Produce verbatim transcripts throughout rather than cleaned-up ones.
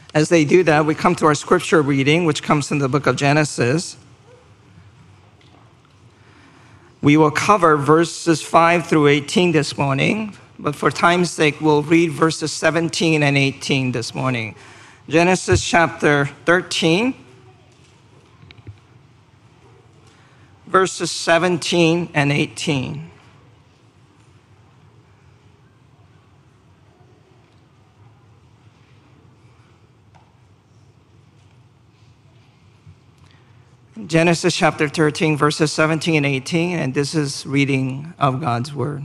As they do that, we come to our scripture reading, which comes from the book of Genesis. We will cover verses five through eighteen this morning, but for time's sake, we'll read verses seventeen and eighteen this morning. Genesis chapter thirteen, verses seventeen and eighteen. Genesis chapter thirteen, verses seventeen and eighteen, and this is reading of God's word.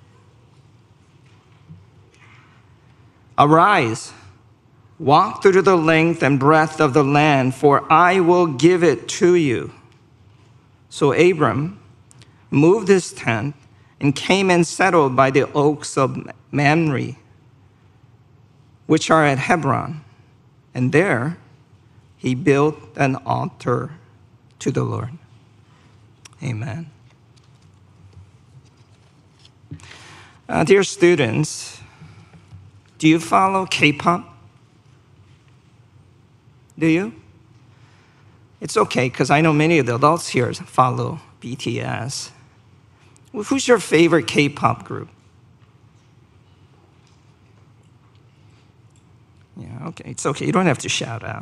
Arise, walk through the length and breadth of the land, for I will give it to you. So Abram moved his tent and came and settled by the oaks of Mamre, which are at Hebron, and there he built an altar to the Lord. Amen. Uh, dear students, do you follow K-pop? Do you? It's okay, because I know many of the adults here follow B T S. Well, who's your favorite K-pop group? Yeah, okay, it's okay. You don't have to shout out.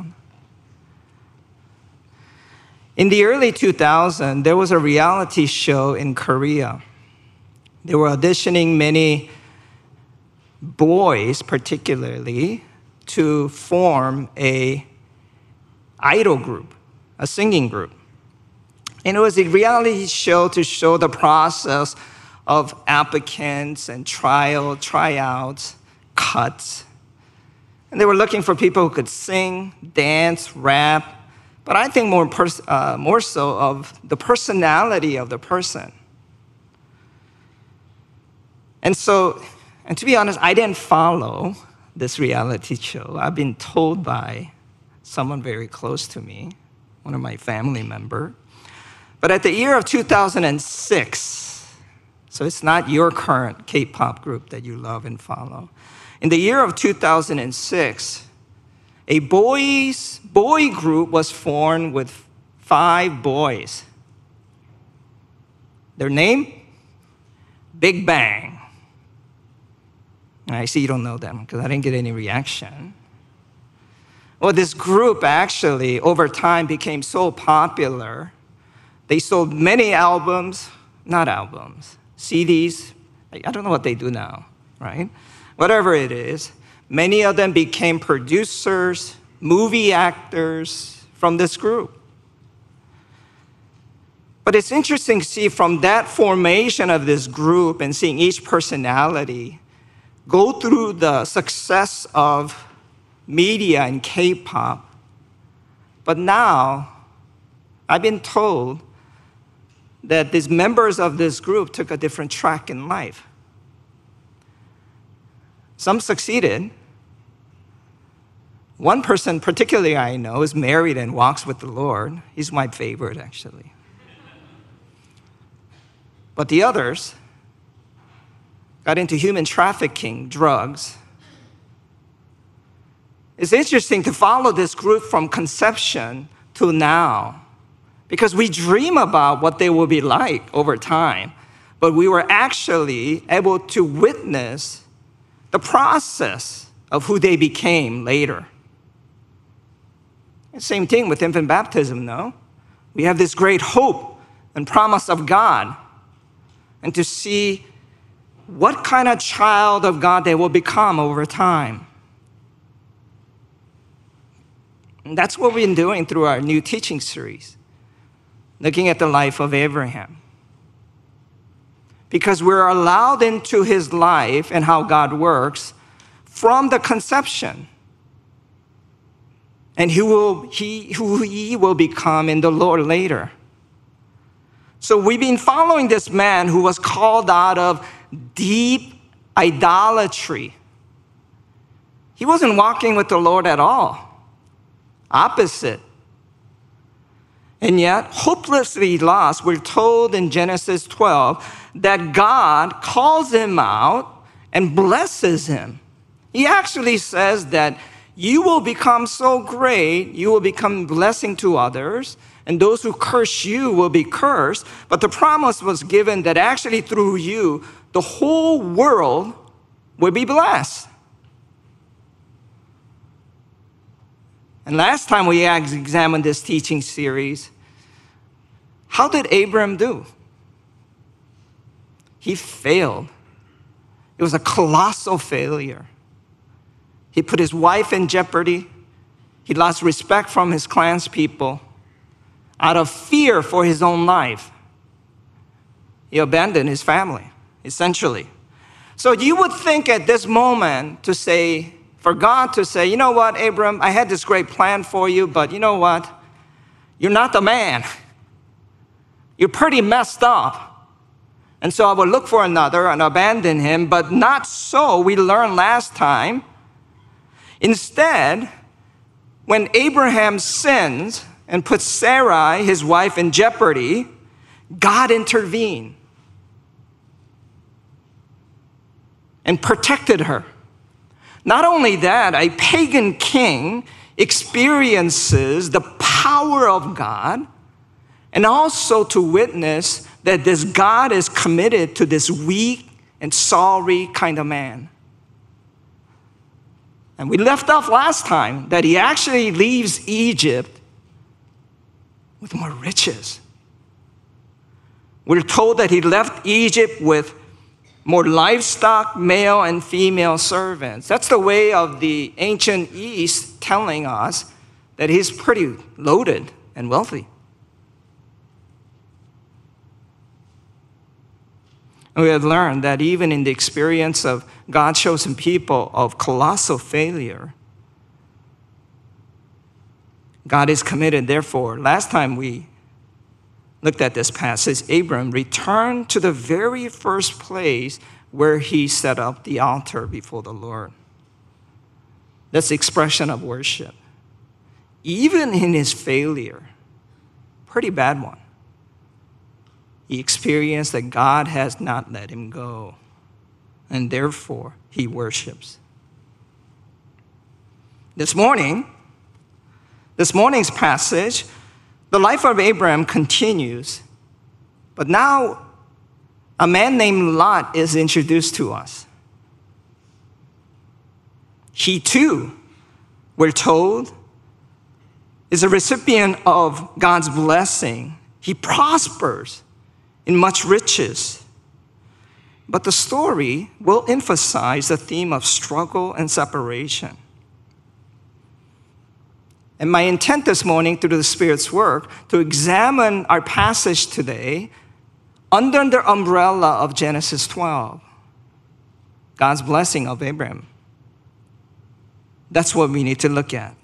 In the early two thousands, there was a reality show in Korea. They were auditioning many boys, particularly, to form a idol group, a singing group. And it was a reality show to show the process of applicants and trial, tryouts, cuts. And they were looking for people who could sing, dance, rap, but I think more, pers- uh, more so of the personality of the person. And so, and to be honest, I didn't follow this reality show. I've been told by someone very close to me, one of my family members. But at the year of two thousand six, so it's not your current K-pop group that you love and follow. In the year of two thousand six, a boys, boy group was formed with five boys. Their name? Big Bang. I see you don't know them because I didn't get any reaction. Well, this group actually, over time, became so popular. They sold many albums, not albums, C Ds. I don't know what they do now, right? Whatever it is. Many of them became producers, movie actors from this group. But it's interesting to see from that formation of this group and seeing each personality go through the success of media and K-pop. But now, I've been told that these members of this group took a different track in life. Some succeeded. One person particularly I know is married and walks with the Lord. He's my favorite, actually. But the others got into human trafficking, drugs. It's interesting to follow this group from conception to now, because we dream about what they will be like over time, but we were actually able to witness the process of who they became later. Same thing with infant baptism, no? We have this great hope and promise of God, and to see what kind of child of God they will become over time. And that's what we've been doing through our new teaching series, looking at the life of Abraham. Because we're allowed into his life and how God works from the conception, and who will he who he will become in the Lord later. So we've been following this man who was called out of deep idolatry. He wasn't walking with the Lord at all. Opposite. And yet, hopelessly lost, we're told in Genesis twelve that God calls him out and blesses him. He actually says that you will become so great, you will become blessing to others, and those who curse you will be cursed. But the promise was given that actually through you, the whole world will be blessed. And last time we examined this teaching series, how did Abram do? He failed. It was a colossal failure. He put his wife in jeopardy. He lost respect from his clanspeople. Out of fear for his own life, he abandoned his family, essentially. So you would think at this moment to say, for God to say, you know what, Abram, I had this great plan for you, but you know what? You're not the man. You're pretty messed up. And so I will look for another and abandon him, but not so. We learned last time. Instead, when Abraham sins and put Sarai, his wife, in jeopardy, God intervened and protected her. Not only that, a pagan king experiences the power of God and also to witness that this God is committed to this weak and sorry kind of man. And we left off last time that he actually leaves Egypt with more riches. We're told that he left Egypt with more livestock, male and female servants. That's the way of the ancient East telling us that he's pretty loaded and wealthy. And we have learned that even in the experience of God's chosen people of colossal failure, God is committed. Therefore, last time we looked at this passage, Abram returned to the very first place where he set up the altar before the Lord. That's the expression of worship. Even in his failure, pretty bad one, he experienced that God has not let him go, and therefore he worships. This morning, this morning's passage, the life of Abraham continues, but now a man named Lot is introduced to us. He too, we're told, is a recipient of God's blessing. He prospers in much riches. But the story will emphasize the theme of struggle and separation. And my intent this morning through the Spirit's work to examine our passage today under the umbrella of Genesis twelve, God's blessing of Abraham. That's what we need to look at.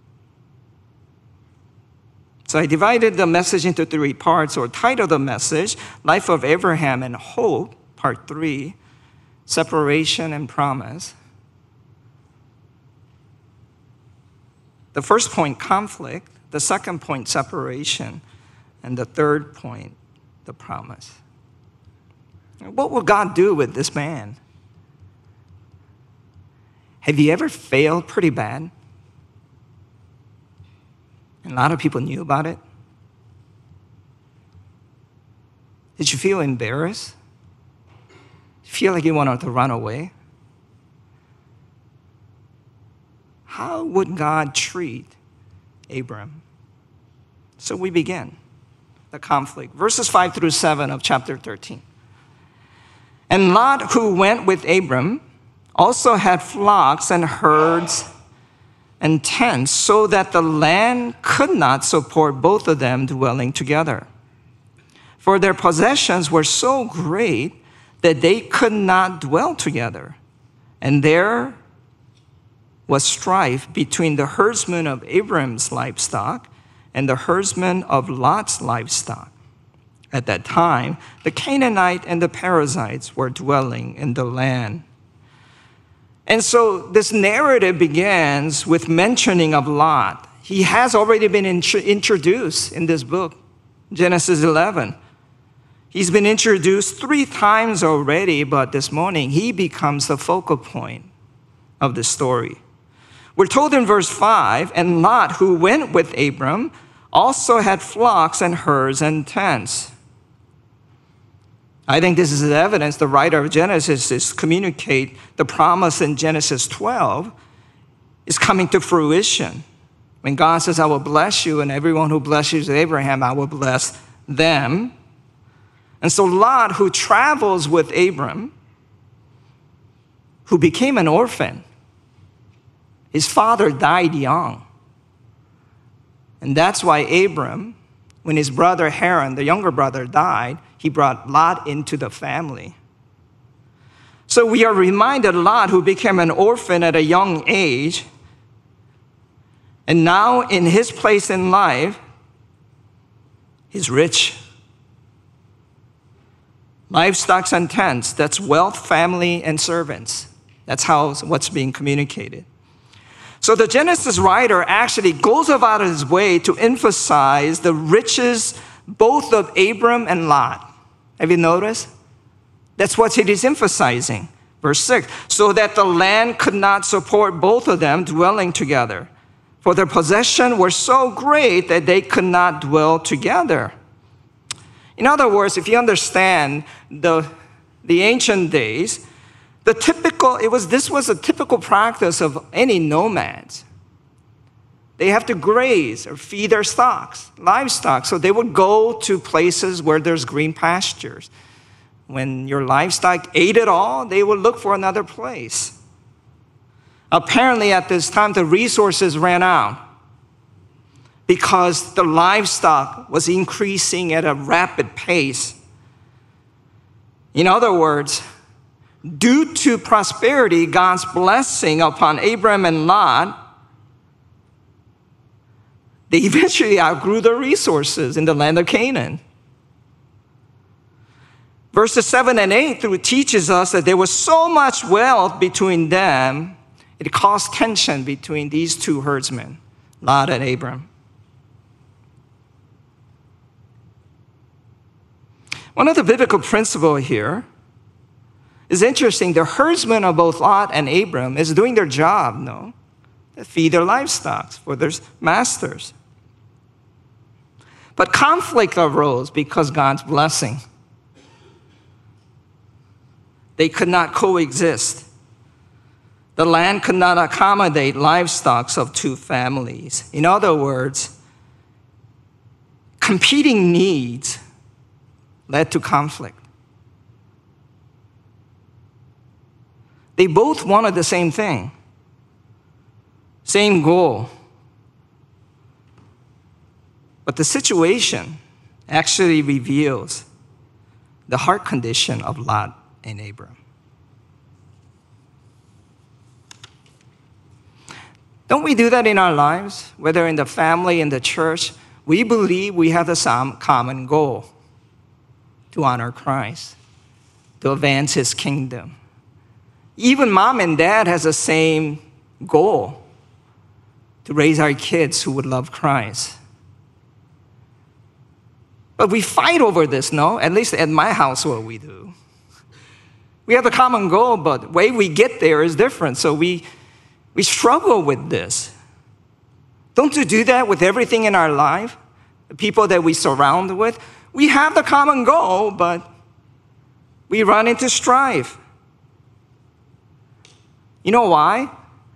So I divided the message into three parts, or titled the message, Life of Abraham and Hope, Part three, Separation and Promise. The first point, conflict. The second point, separation. And the third point, the promise. What will God do with this man? Have you ever failed pretty bad? And a lot of people knew about it. Did you feel embarrassed? Did you feel like you wanted to run away? How would God treat Abram? So we begin the conflict. Verses five through seven of chapter thirteen. And Lot, who went with Abram, also had flocks and herds and tents, so that the land could not support both of them dwelling together. For their possessions were so great that they could not dwell together. And there was strife between the herdsmen of Abram's livestock and the herdsmen of Lot's livestock. At that time, the Canaanite and the Perizzites were dwelling in the land. And so this narrative begins with mentioning of Lot. He has already been int- introduced in this book, Genesis eleven. He's been introduced three times already, but this morning he becomes the focal point of the story. We're told in verse five, and Lot, who went with Abram, also had flocks and herds and tents. I think this is evidence the writer of Genesis is communicate the promise in Genesis twelve is coming to fruition. When God says, I will bless you, and everyone who blesses Abraham, I will bless them. And so Lot, who travels with Abram, who became an orphan, his father died young. And that's why Abram, when his brother Haran, the younger brother, died, he brought Lot into the family. So we are reminded Lot, who became an orphan at a young age, and now in his place in life, he's rich. Livestock and tents, that's wealth, family, and servants. That's how what's being communicated. So the Genesis writer actually goes about his way to emphasize the riches both of Abram and Lot. Have you noticed? That's what it is emphasizing. Verse six, so that the land could not support both of them dwelling together. For their possession were so great that they could not dwell together. In other words, if you understand the, the ancient days, the typical, it was, this was a typical practice of any nomads. They have to graze or feed their stocks, livestock. So they would go to places where there's green pastures. When your livestock ate it all, they would look for another place. Apparently at this time, the resources ran out because the livestock was increasing at a rapid pace. In other words, due to prosperity, God's blessing upon Abram and Lot, they eventually outgrew the resources in the land of Canaan. Verses seven and eight teaches us that there was so much wealth between them, it caused tension between these two herdsmen, Lot and Abram. One of the biblical principles here is interesting. The herdsmen of both Lot and Abram is doing their job, no? They feed their livestock for their masters. But conflict arose because God's blessing. They could not coexist. The land could not accommodate livestock of two families. In other words, competing needs led to conflict. They both wanted the same thing, same goal. But the situation actually reveals the heart condition of Lot and Abram. Don't we do that in our lives? Whether in the family, in the church, we believe we have the same common goal: to honor Christ, to advance his kingdom. Even mom and dad has the same goal: to raise our kids who would love Christ. But we fight over this, no? At least at my household we do. We have a common goal, but the way we get there is different. So we, we struggle with this. Don't you do that with everything in our life? The people that we surround with? We have the common goal, but we run into strife. You know why?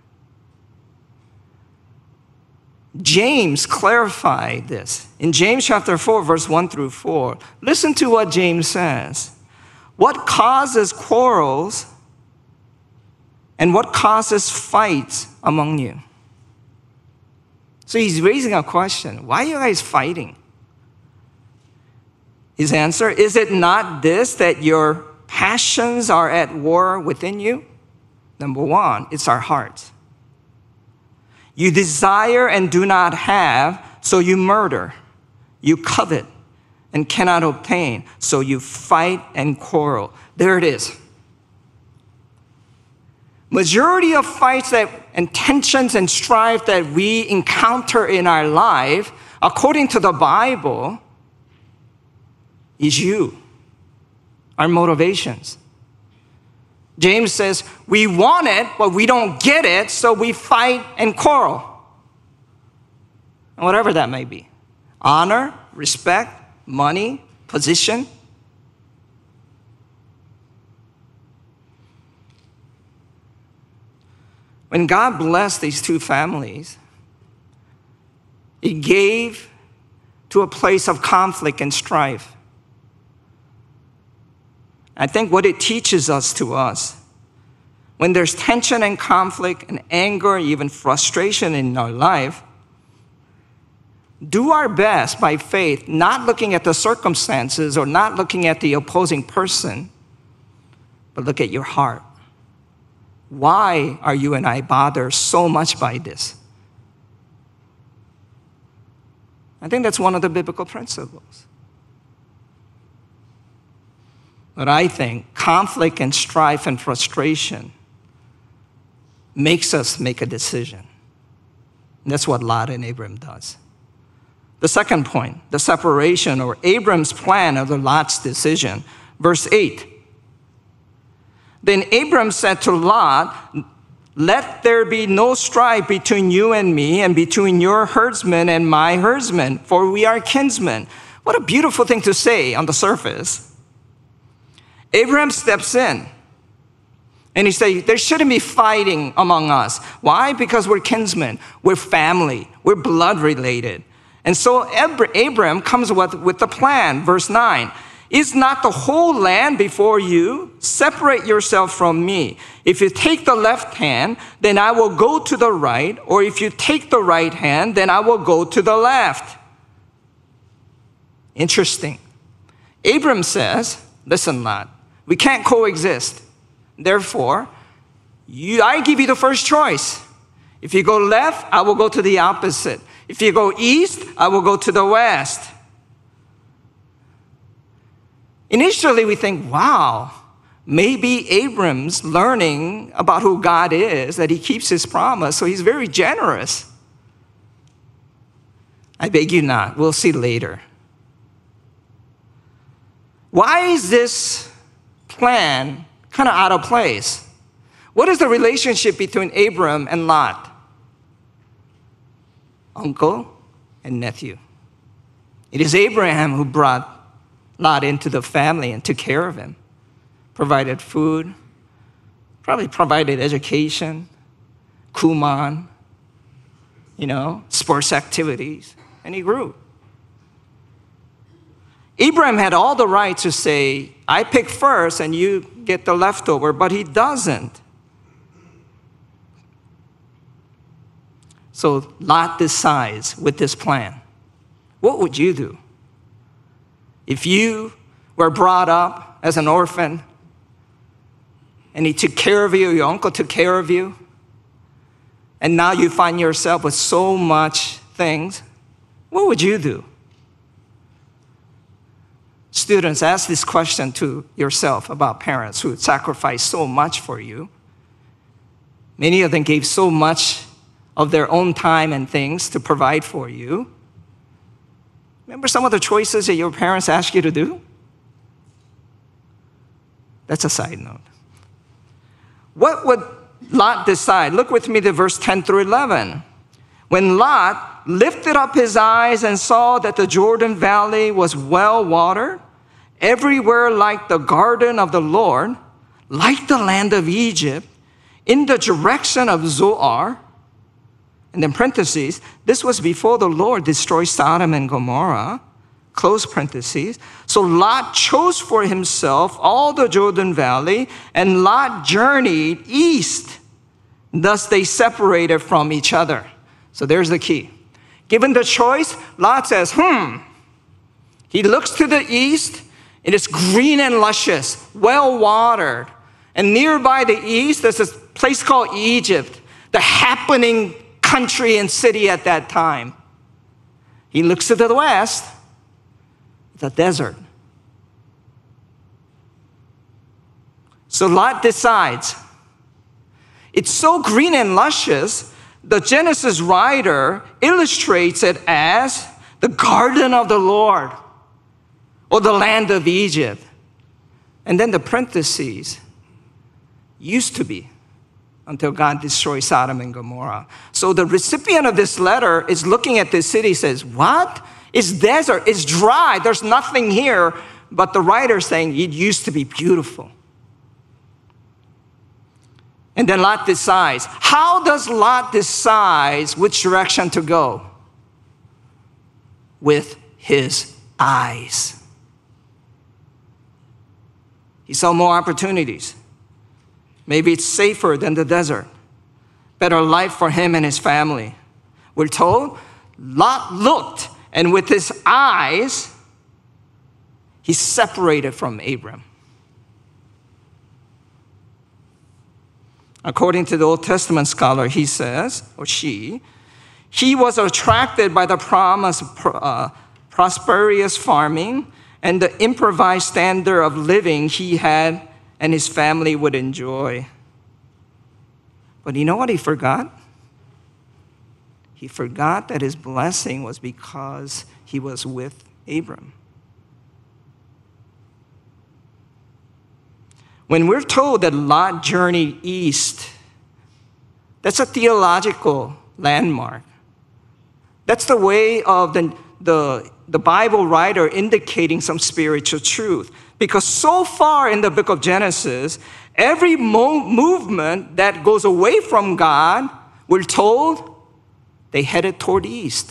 James clarified this. In James chapter four, verse one through four, listen to what James says. What causes quarrels and what causes fights among you? So he's raising a question. Why are you guys fighting? His answer, is it not this, that your passions are at war within you? Number one, it's our hearts. You desire and do not have, so you murder. You covet and cannot obtain, so you fight and quarrel. There it is. Majority of fights that, and tensions and strife that we encounter in our life, according to the Bible, is you, our motivations. James says, we want it, but we don't get it, so we fight and quarrel. And whatever that may be. Honor, respect, money, position. When God blessed these two families, He gave to a place of conflict and strife. I think what it teaches us to us, when there's tension and conflict and anger, even frustration in our life, do our best by faith, not looking at the circumstances or not looking at the opposing person, but look at your heart. Why are you and I bothered so much by this? I think that's one of the biblical principles. But I think conflict and strife and frustration makes us make a decision. And that's what Lot and Abram does. The second point, the separation or Abram's plan of the Lot's decision. Verse eight. Then Abram said to Lot, let there be no strife between you and me and between your herdsmen and my herdsmen, for we are kinsmen. What a beautiful thing to say on the surface. Abraham steps in and he says, there shouldn't be fighting among us. Why? Because we're kinsmen, we're family, we're blood related. And so Abraham comes with, with the plan, verse nine. Is not the whole land before you? Separate yourself from me. If you take the left hand, then I will go to the right. Or if you take the right hand, then I will go to the left. Interesting. Abram says, listen, Lot, we can't coexist. Therefore, you, I give you the first choice. If you go left, I will go to the opposite. If you go east, I will go to the west. Initially, we think, wow, maybe Abram's learning about who God is, that he keeps his promise, so he's very generous. I beg you not. We'll see later. Why is this plan kind of out of place? What is the relationship between Abram and Lot? Uncle and nephew. It is Abraham who brought Lot into the family and took care of him, provided food, probably provided education, kuman, you know, sports activities, and he grew. Abraham had all the right to say, I pick first and you get the leftover, but he doesn't. So Lot decides with this plan. What would you do? If you were brought up as an orphan and he took care of you, your uncle took care of you, and now you find yourself with so much things, what would you do? Students, ask this question to yourself about parents who sacrificed so much for you. Many of them gave so much of their own time and things to provide for you. Remember some of the choices that your parents asked you to do? That's a side note. What would Lot decide? Look with me to verse ten through eleven. When Lot lifted up his eyes and saw that the Jordan Valley was well watered, everywhere like the garden of the Lord, like the land of Egypt, in the direction of Zoar, and then parentheses, this was before the Lord destroyed Sodom and Gomorrah, close parentheses. So Lot chose for himself all the Jordan Valley, and Lot journeyed east. Thus they separated from each other. So there's the key. Given the choice, Lot says, hmm. He looks to the east, it is green and luscious, well watered. And nearby the east, there's this place called Egypt, the happening country and city at that time. He looks to the west, the desert. So Lot decides. It's so green and luscious, the Genesis writer illustrates it as the garden of the Lord or the land of Egypt. And then the parentheses, used to be until God destroyed Sodom and Gomorrah. So the recipient of this letter is looking at this city, says, what? It's desert, it's dry, there's nothing here. But the writer is saying it used to be beautiful. And then Lot decides. How does Lot decide which direction to go? With his eyes. He saw more opportunities. Maybe it's safer than the desert. Better life for him and his family. We're told Lot looked, and with his eyes, he separated from Abram. According to the Old Testament scholar, he says, or she, he was attracted by the promise of uh, prosperous farming and the improvised standard of living he had and his family would enjoy. But you know what he forgot? He forgot that his blessing was because he was with Abram. When we're told that Lot journeyed east, that's a theological landmark. That's the way of the, the, the Bible writer indicating some spiritual truth. Because so far in the book of Genesis, every mo- movement that goes away from God, we're told they headed toward east.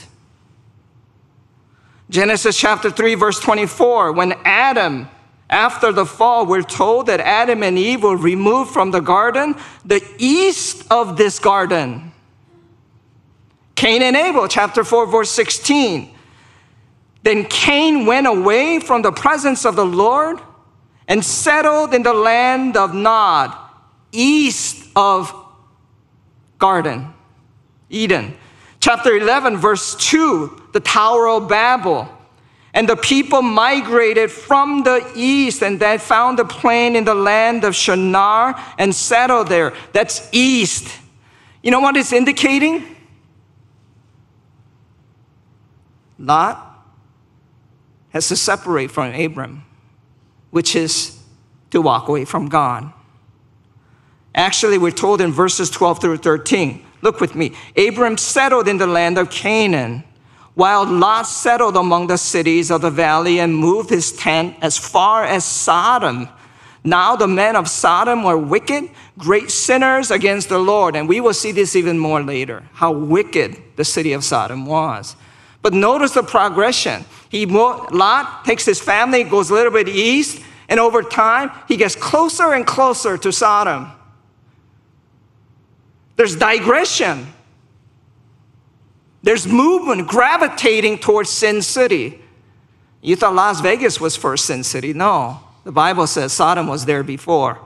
Genesis chapter three, verse twenty-four, when Adam, after the fall, we're told that Adam and Eve were removed from the garden, the east of this garden. Cain and Abel, chapter four, verse sixteen. Then Cain went away from the presence of the Lord and settled in the land of Nod, east of Garden, Eden. Chapter eleven, verse two, the Tower of Babel. And the people migrated from the east and they found a plain in the land of Shinar and settled there. That's east. You know what it's indicating? Lot has to separate from Abram, which is to walk away from God. Actually, we're told in verses twelve through thirteen, look with me. Abram settled in the land of Canaan, while Lot settled among the cities of the valley and moved his tent as far as Sodom. Now the men of Sodom were wicked, great sinners against the Lord. And we will see this even more later, how wicked the city of Sodom was. But notice the progression. He Lot takes his family, goes a little bit east, and over time, he gets closer and closer to Sodom. There's digression. There's movement gravitating towards Sin City. You thought Las Vegas was first Sin City. No, the Bible says Sodom was there before.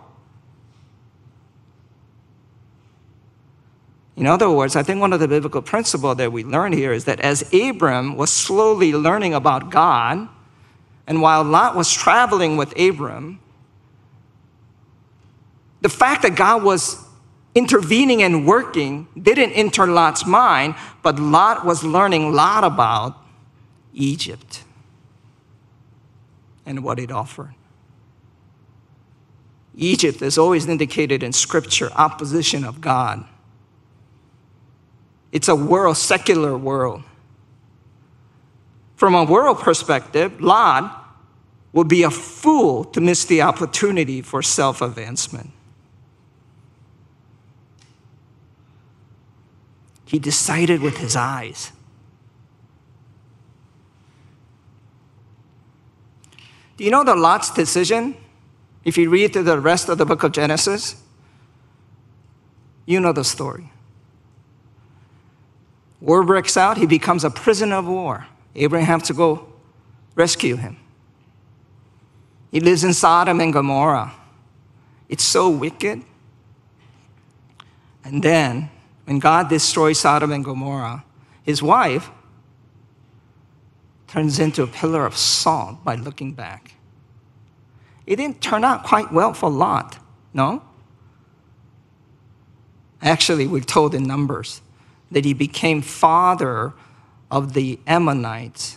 In other words, I think one of the biblical principles that we learn here is that as Abram was slowly learning about God, and while Lot was traveling with Abram, the fact that God was intervening and working didn't enter Lot's mind, but Lot was learning a lot about Egypt and what it offered. Egypt is always indicated in Scripture, opposition of God. It's a world, secular world. From a world perspective, Lot would be a fool to miss the opportunity for self-advancement. He decided with his eyes. Do you know the Lot's decision? If you read through the rest of the book of Genesis, you know the story. War breaks out, he becomes a prisoner of war. Abraham has to go rescue him. He lives in Sodom and Gomorrah. It's so wicked. And then, when God destroys Sodom and Gomorrah, his wife turns into a pillar of salt by looking back. It didn't turn out quite well for Lot, no? Actually, we're told in Numbers that he became father of the Ammonites.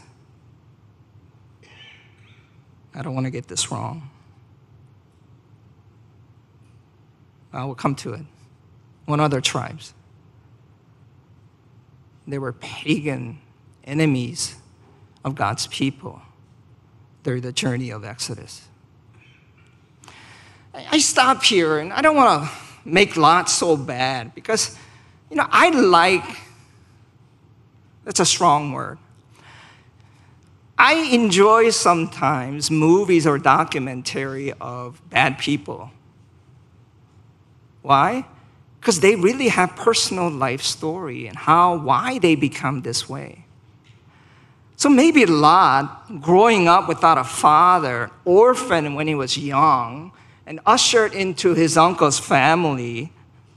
I don't want to get this wrong. I will come to it. One other tribes. They were pagan enemies of God's people during the journey of Exodus. I stop here, and I don't want to make Lot so bad because, you know, I like, that's a strong word. I enjoy sometimes movies or documentary of bad people. Why? Because they really have personal life story and how, why they become this way. So maybe Lot, growing up without a father, orphaned when he was young, and ushered into his uncle's family,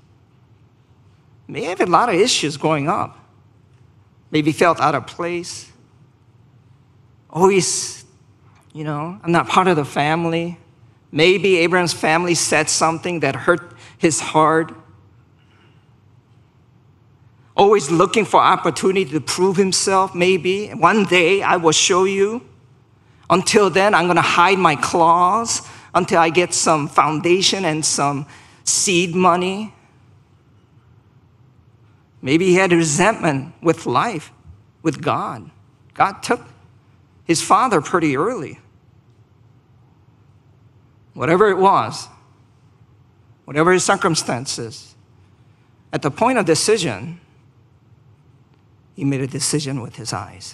may have a lot of issues growing up. Maybe felt out of place. Always, you know, I'm not part of the family. Maybe Abraham's family said something that hurt his heart. Always looking for opportunity to prove himself, maybe. One day I will show you. Until then, I'm going to hide my claws until I get some foundation and some seed money. Maybe he had resentment with life, with God. God took his father pretty early. Whatever it was, whatever his circumstances, at the point of decision, he made a decision with his eyes.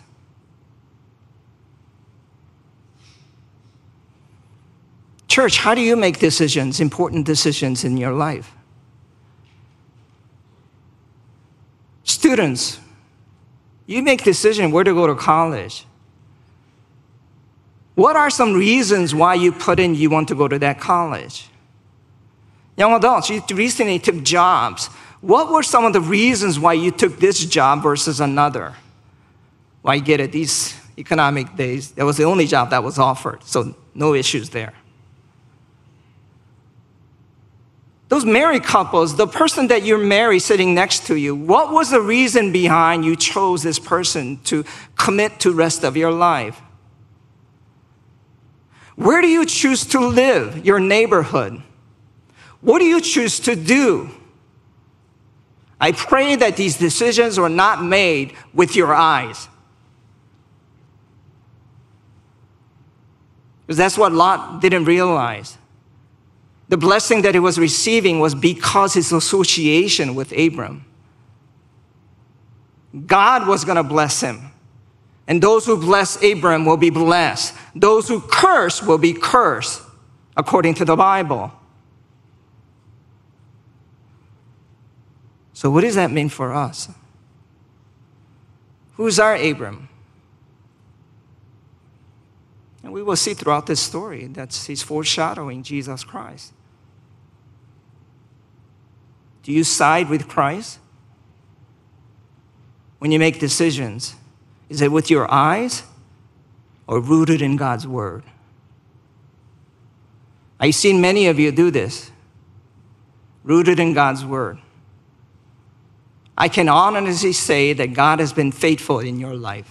Church, how do you make decisions, important decisions in your life? Students, you make decisions where to go to college. What are some reasons why you put in you want to go to that college? Young adults, you recently took jobs. What were some of the reasons why you took this job versus another? Well, I get it. These economic days, that was the only job that was offered, so no issues there. Those married couples, the person that you're married sitting next to you, what was the reason behind you chose this person to commit to the rest of your life? Where do you choose to live, your neighborhood? What do you choose to do? I pray that these decisions were not made with your eyes. Because that's what Lot didn't realize. The blessing that he was receiving was because his association with Abram. God was going to bless him. And those who bless Abram will be blessed. Those who curse will be cursed, according to the Bible. So what does that mean for us? Who's our Abram? And we will see throughout this story that he's foreshadowing Jesus Christ. Do you side with Christ? When you make decisions, is it with your eyes or rooted in God's word? I've seen many of you do this, rooted in God's word. I can honestly say that God has been faithful in your life.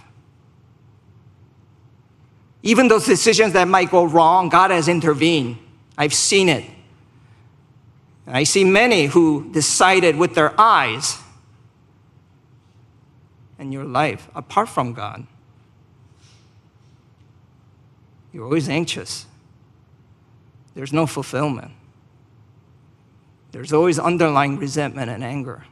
Even those decisions that might go wrong, God has intervened. I've seen it. And I see many who decided with their eyes in your life, apart from God. You're always anxious. There's no fulfillment. There's always underlying resentment and anger.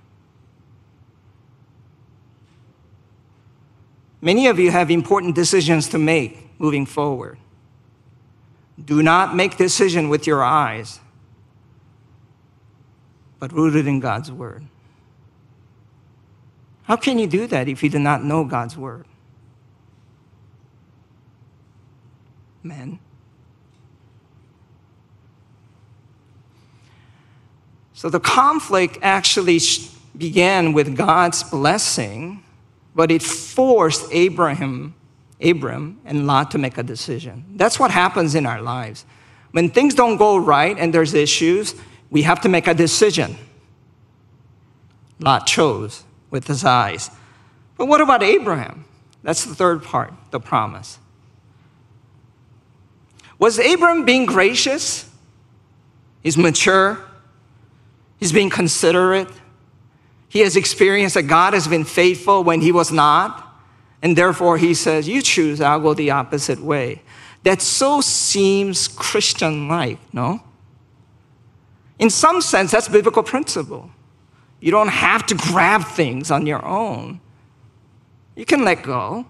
Many of you have important decisions to make moving forward. Do not make decisions with your eyes, but rooted in God's word. How can you do that if you do not know God's word? Men. So the conflict actually began with God's blessing, but it forced Abraham, Abram and Lot to make a decision. That's what happens in our lives. When things don't go right and there's issues, we have to make a decision. Lot chose with his eyes. But what about Abraham? That's the third part, the promise. Was Abram being gracious? He's mature. He's being considerate. He has experienced that God has been faithful when he was not. And therefore he says, you choose, I'll go the opposite way. That so seems Christian-like, no? In some sense, that's biblical principle. You don't have to grab things on your own. You can let go.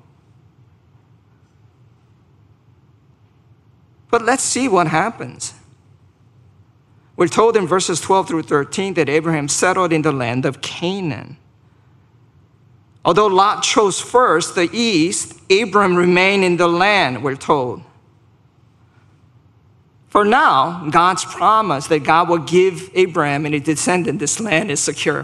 But let's see what happens. We're told in verses twelve through thirteen that Abraham settled in the land of Canaan. Although Lot chose first the east, Abram remained in the land, we're told. For now, God's promise that God will give Abraham and his descendant this land is secure.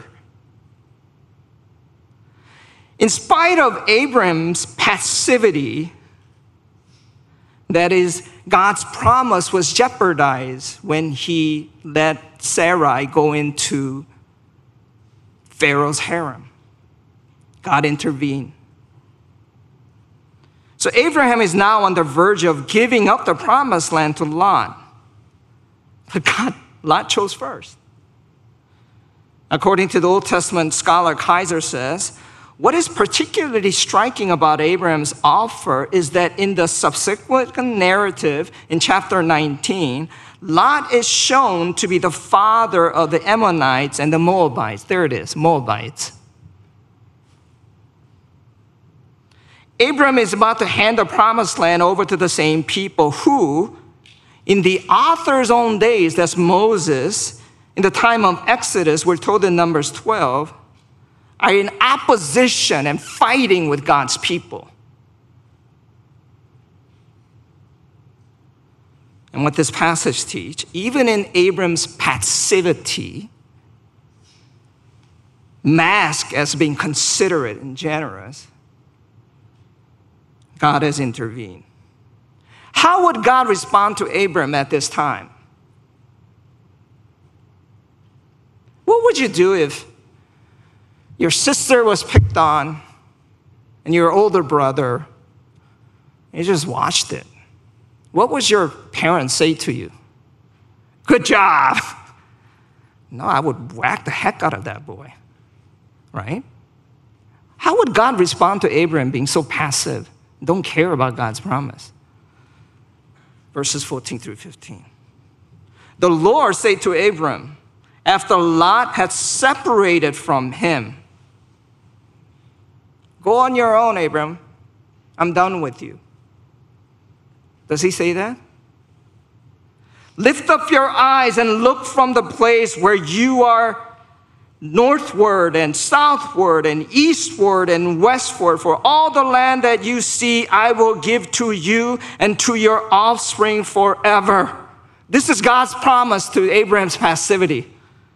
In spite of Abram's passivity, that is, God's promise was jeopardized when he let Sarai go into Pharaoh's harem. God intervened. So Abraham is now on the verge of giving up the promised land to Lot. But God, Lot chose first. According to the Old Testament scholar Kaiser says, what is particularly striking about Abraham's offer is that in the subsequent narrative in chapter nineteen, Lot is shown to be the father of the Ammonites and the Moabites. There it is, Moabites. Abraham is about to hand the promised land over to the same people who, in the author's own days, that's Moses, in the time of Exodus, we're told in Numbers twelve, are in opposition and fighting with God's people. And what this passage teaches, even in Abram's passivity, masked as being considerate and generous, God has intervened. How would God respond to Abram at this time? What would you do if your sister was picked on and your older brother, you just watched it? What would your parents say to you? Good job. No, I would whack the heck out of that boy, right? How would God respond to Abraham being so passive, don't care about God's promise? Verses fourteen through fifteen. The Lord said to Abram, after Lot had separated from him, go on your own, Abram. I'm done with you. Does he say that? Lift up your eyes and look from the place where you are northward and southward and eastward and westward. For all the land that you see, I will give to you and to your offspring forever. This is God's promise to Abraham's passivity.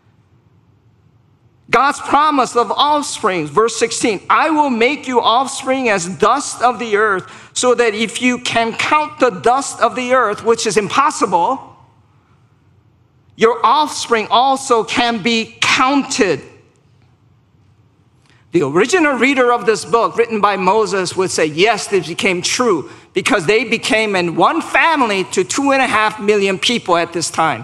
God's promise of offspring, verse sixteen, I will make you offspring as dust of the earth, so that if you can count the dust of the earth, which is impossible, your offspring also can be counted. The original reader of this book, written by Moses, would say, yes, this became true, because they became in one family to two and a half million people at this time.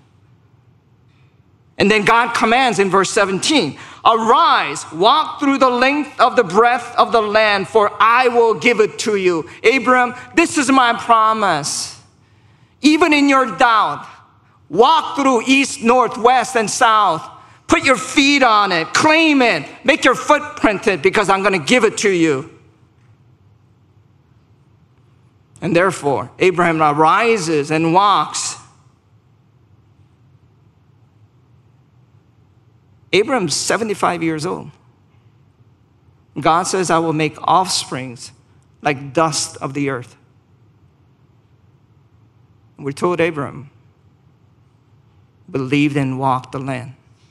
And then God commands in verse seventeen, arise, walk through the length of the breadth of the land, for I will give it to you. Abram, this is my promise. Even in your doubt, walk through east, north, west, and south. Put your feet on it, claim it, make your footprint it, because I'm going to give it to you. And therefore, Abraham arises and walks. Abraham's seventy-five years old. God says, I will make offsprings like dust of the earth. We're told Abraham believed and walked the land.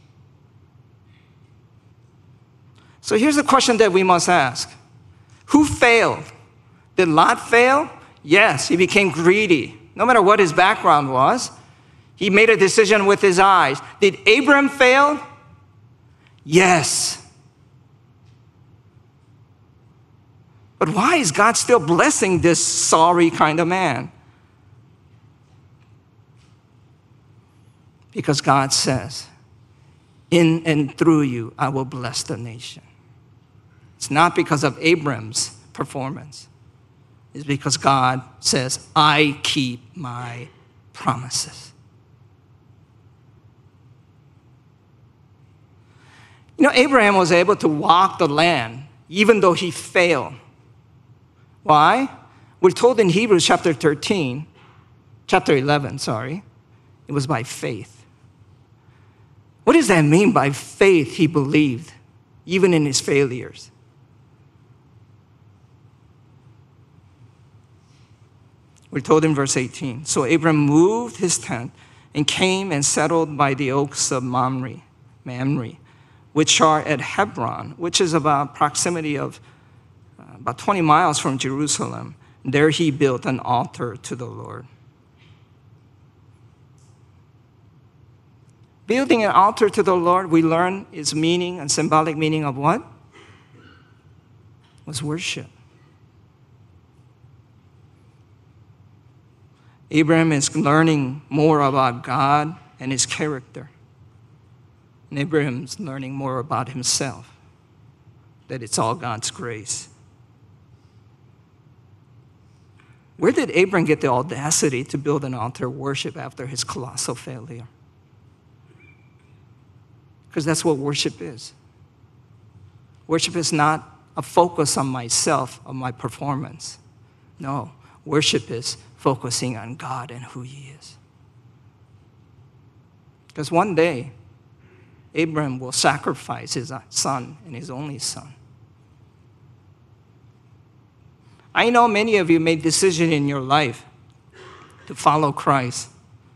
So here's the question that we must ask. Who failed? Did Lot fail? Yes, he became greedy. No matter what his background was, he made a decision with his eyes. Did Abraham fail? Yes. But why is God still blessing this sorry kind of man? Because God says, In and through you, I will bless the nation. It's not because of Abram's performance. It's because God says, I keep my promises. You know, Abraham was able to walk the land even though he failed. Why? We're told in Hebrews chapter thirteen, chapter eleven, sorry, it was by faith. What does that mean by faith he believed, even in his failures? We're told in verse eighteen, so Abram moved his tent and came and settled by the oaks of Mamre, Mamre, which are at Hebron, which is about proximity of uh, about twenty miles from Jerusalem. There he built an altar to the Lord. Building an altar to the Lord, we learn its meaning and symbolic meaning of what? Was worship. Abraham is learning more about God and his character. And Abraham's learning more about himself, that it's all God's grace. Where did Abraham get the audacity to build an altar of worship after his colossal failure? Because that's what worship is. Worship is not a focus on myself, on my performance. No, worship is focusing on God and who he is. Because one day, Abraham will sacrifice his son and his only son. I know many of you made decisions in your life to follow Christ.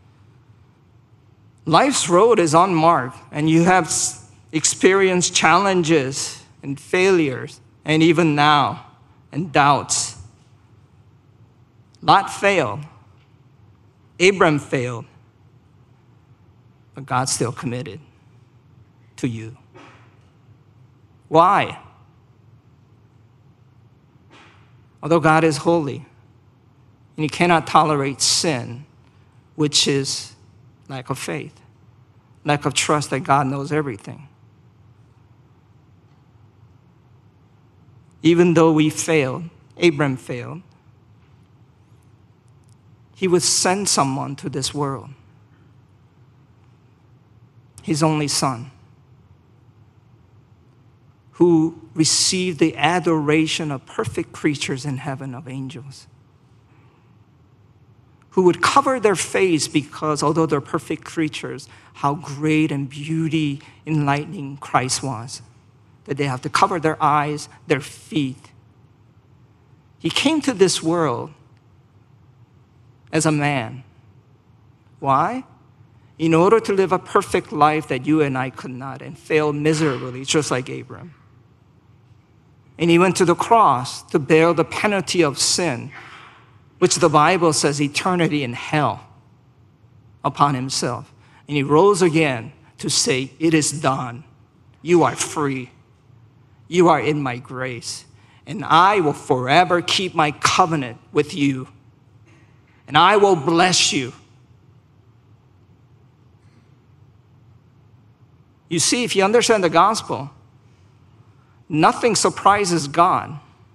Life's road is unmarked, and you have experienced challenges and failures, and even now, and doubts. Lot failed. Abram failed. But God still committed to you. Why? Although God is holy, and he cannot tolerate sin, which is lack of faith, lack of trust that God knows everything. Even though we failed, Abram failed, he would send someone to this world, his only son, who received the adoration of perfect creatures in heaven, of angels, who would cover their face because although they're perfect creatures, how great and beauty enlightening Christ was, that they have to cover their eyes, their feet. He came to this world as a man. Why? In order to live a perfect life that you and I could not, and failed miserably, just like Abraham. And he went to the cross to bear the penalty of sin, which the Bible says eternity in hell, upon himself. And he rose again to say, it is done. You are free. You are in my grace. And I will forever keep my covenant with you. And I will bless you. You see, if you understand the gospel, nothing surprises God.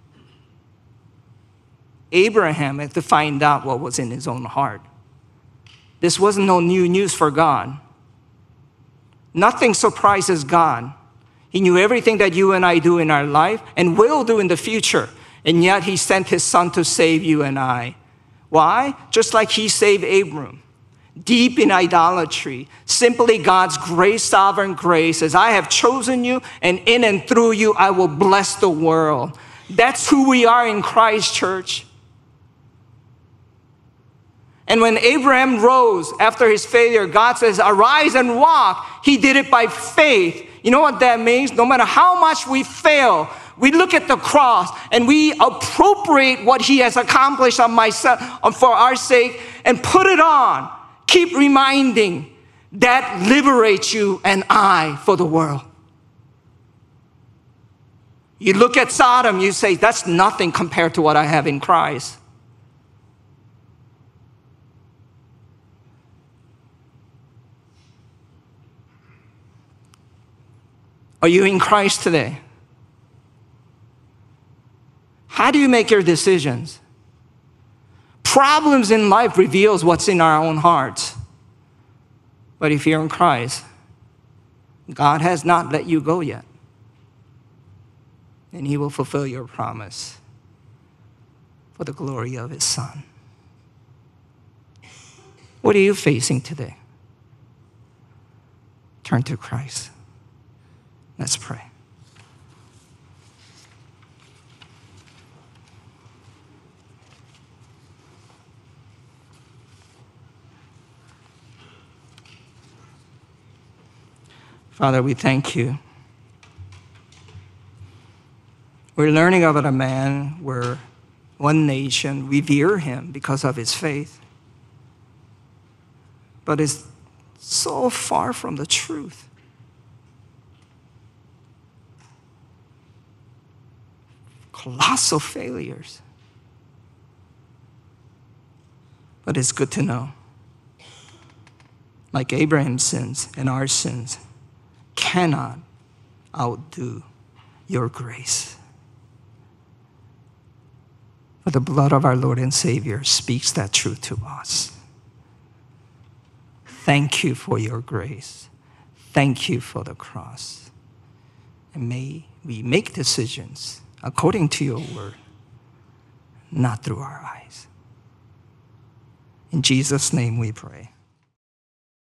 Abraham had to find out what was in his own heart. This wasn't no new news for God. Nothing surprises God. He knew everything that you and I do in our life and will do in the future. And yet he sent his son to save you and I. Why? Just like he saved Abram. Deep in idolatry, simply God's grace, sovereign grace, as I have chosen you, and in and through you, I will bless the world. That's who we are in Christ, church. And when Abraham rose after his failure, God says, arise and walk. He did it by faith. You know what that means? No matter how much we fail, we look at the cross and we appropriate what he has accomplished on myself, for our sake, and put it on. Keep reminding that liberates you and I for the world. You look at Sodom, you say, that's nothing compared to what I have in Christ. Are you in Christ today? How do you make your decisions? Problems in life reveals what's in our own hearts. But if you're in Christ, God has not let you go yet. And he will fulfill your promise for the glory of his Son. What are you facing today? Turn to Christ. Let's pray. Father, we thank you. We're learning about a man where one nation revere him because of his faith. But it's so far from the truth. Colossal failures. But it's good to know, like Abraham's sins and our sins, cannot outdo your grace. But the blood of our Lord and Savior speaks that truth to us. Thank you for your grace. Thank you for the cross. And may we make decisions according to your word, not through our eyes. In Jesus' name we pray.